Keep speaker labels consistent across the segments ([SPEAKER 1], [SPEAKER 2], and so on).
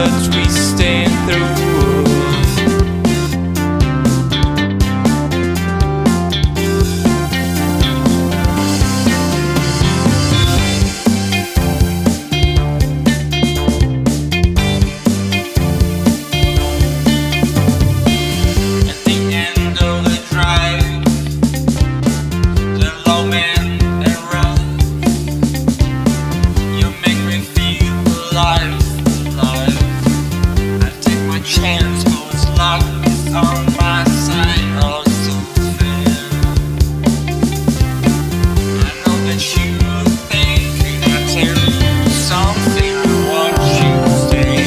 [SPEAKER 1] but we staying through.
[SPEAKER 2] Chance goes luck is on my side, oh so fair. I know that you think I tell you something, I want you to stay.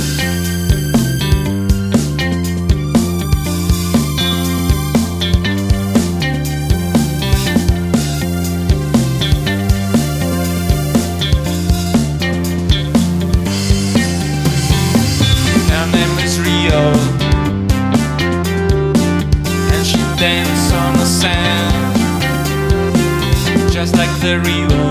[SPEAKER 1] Her name is Rio, and she dances on the sand, just like the river.